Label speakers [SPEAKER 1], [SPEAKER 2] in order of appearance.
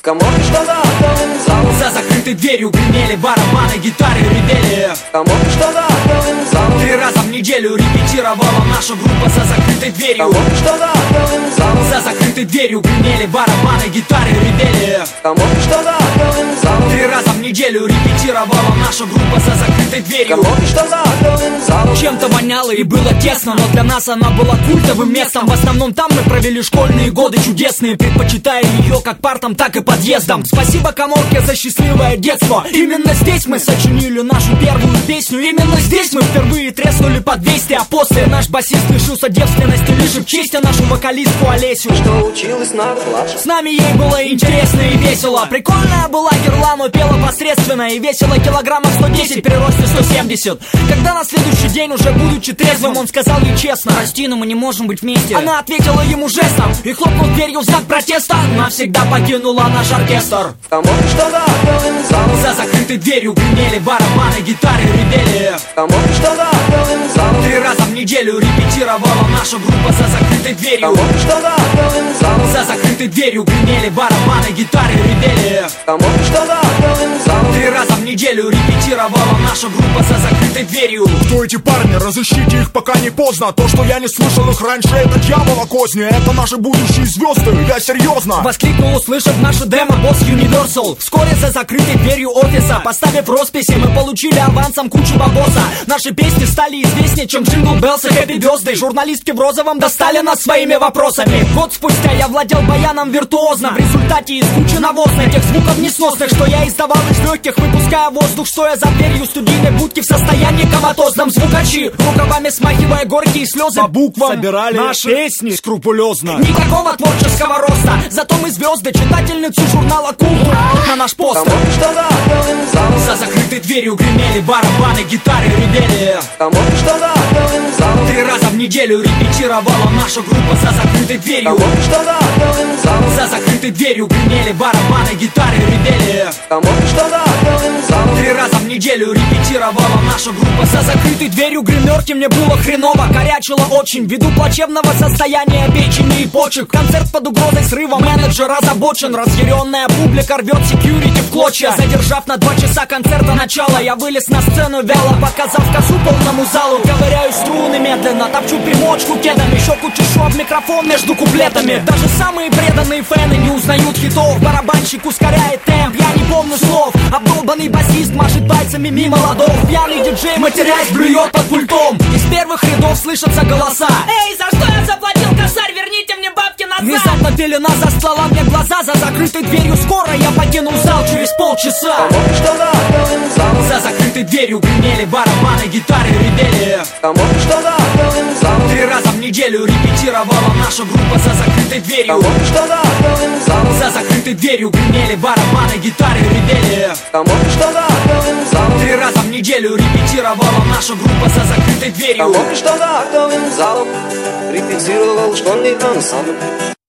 [SPEAKER 1] Кому что за актовым залом?
[SPEAKER 2] За закрытой дверью гремели барабаны, гитары ревели.
[SPEAKER 1] Кому что за актовым залом?
[SPEAKER 2] 3 раза в неделю репетировала наша группа за закрытой дверью.
[SPEAKER 1] Кому что за актовым залом?
[SPEAKER 2] За закрытой дверью гремели барабаны, гитары ревели.
[SPEAKER 1] Кому что за актовым залом?
[SPEAKER 2] 3 раза в неделю репетировала наша группа за закрытой дверью.
[SPEAKER 1] Кому что за актовым залом?
[SPEAKER 2] Чем-то воняло и было тесно, но для нас она была культовым местом. В основном там мы провели школьные годы чудесные, предпочитая ее как партам, так и подъездам. Спасибо Каморке за счастливое детство. Именно здесь мы сочинили нашу первую песню. Именно здесь мы впервые треснули по 200. А после наш басист лишился девственности, лишив честь нашу вокалистку Олесю,
[SPEAKER 1] что училась на год младше.
[SPEAKER 2] С нами ей было интересно и весело. Прикольная была герла, но пела посредственно. И весила килограммов 110 при росте 170. Когда на следующий день, уже будучи трезвым, он сказал ей честно: прости, но мы не можем быть вместе. Она ответила ему жестом и хлопнул дверью в знак протеста. Навсегда покинула наш оркестр.
[SPEAKER 1] Кому что за актовым залом?
[SPEAKER 2] За закрытой дверью гремели барабаны, гитары ревели.
[SPEAKER 1] Кому что за актовым залом?
[SPEAKER 2] 3 раза в неделю репетировала наша группа за закрытой дверью.
[SPEAKER 1] Кому что за актовым залом?
[SPEAKER 2] За закрытой дверью гремели барабаны, гитары ревели.
[SPEAKER 1] Кому что за актовым залом?
[SPEAKER 2] 3 раза в неделю репетировала наша группа за закрытой дверью.
[SPEAKER 3] Кто эти парни? Разыщите их, пока не поздно. То, что я не слышал их раньше, это дьявола козни. Это наши будущие звезды, я серьезно.
[SPEAKER 2] Воскликнул, услышав наше демо, босс Universal. Вскоре за закрытой дверью офиса, поставив росписи, мы получили авансом кучу бабоса. Наши песни стали известнее, чем Джингл Беллс и Хэппи Бёрздэй. Журналистки в розовом достали нас своими вопросами. Год спустя я владел баяном виртуозно. В результате из кучи навозных тех звуков несносных, что я издавал из легких, выпуская воздух, стоя за дверью студийной будки в состоянии коматозном. Звукачи, рукавами смахивая горькие слезы,
[SPEAKER 3] по буквам
[SPEAKER 2] собирали
[SPEAKER 3] наши песни скрупулезно.
[SPEAKER 2] Никакого творческого роста, зато мы звезды, читательницы журнала «Культура» на наш постер.
[SPEAKER 1] Кому что за актовым залом?
[SPEAKER 2] За закрытой дверью гремели барабаны, гитары ревели.
[SPEAKER 1] Кому что за актовым залом?
[SPEAKER 2] 3 раза в неделю репетировала наша группа за закрытой дверью.
[SPEAKER 1] Кому что за актовым залом?
[SPEAKER 2] За закрытой дверью гремели барабаны, гитары ревели.
[SPEAKER 1] Кому что за актовым залом?
[SPEAKER 2] 3 раза в неделю репетировала наша группа за закрытой дверью. Гримерки мне было хреново, корячило очень, ввиду плачевного состояния печени и почек. Концерт под угрозой срыва, менеджер озабочен. Разъяренная публика рвет секьюрити в клочья. Задержав на 2 часа концерта начало, я вылез на сцену вяло, показав косу полному залу. Ковыряю струны медленно, топчу примочку кедом, щеку чешу об микрофон между куплетами. Даже самые преданные фэны не узнают хитов. Барабанщик ускоряет темп, я не помню слов. Обдолбанный басист машет пальцами мимо ладов. Пьяный диджей, матерясь, блюет под пультом. Из первых рядов слышатся голоса:
[SPEAKER 4] эй, за что я заплатил косарь? Верните мне бабки назад!
[SPEAKER 2] Внезапно пелена застлала мне глаза. За закрытой дверью скоро я покинул зал через полчаса.
[SPEAKER 1] Кому что за актовым залом?
[SPEAKER 2] За закрытой дверью гремели барабаны, гитары ревели.
[SPEAKER 1] Кому что за актовым залом?
[SPEAKER 2] 3 раза в неделю репетировала наша группа за закрытой дверью.
[SPEAKER 1] Кому что за актовым залом?
[SPEAKER 2] За закрытой дверью гремели барабаны, гитары ревели.
[SPEAKER 1] Кому что за актовым залом?
[SPEAKER 2] 3 раза в неделю репетировала наша группа за закрытой дверью.
[SPEAKER 1] Кому что за актовым залом? Репетировал школьный ансамбль.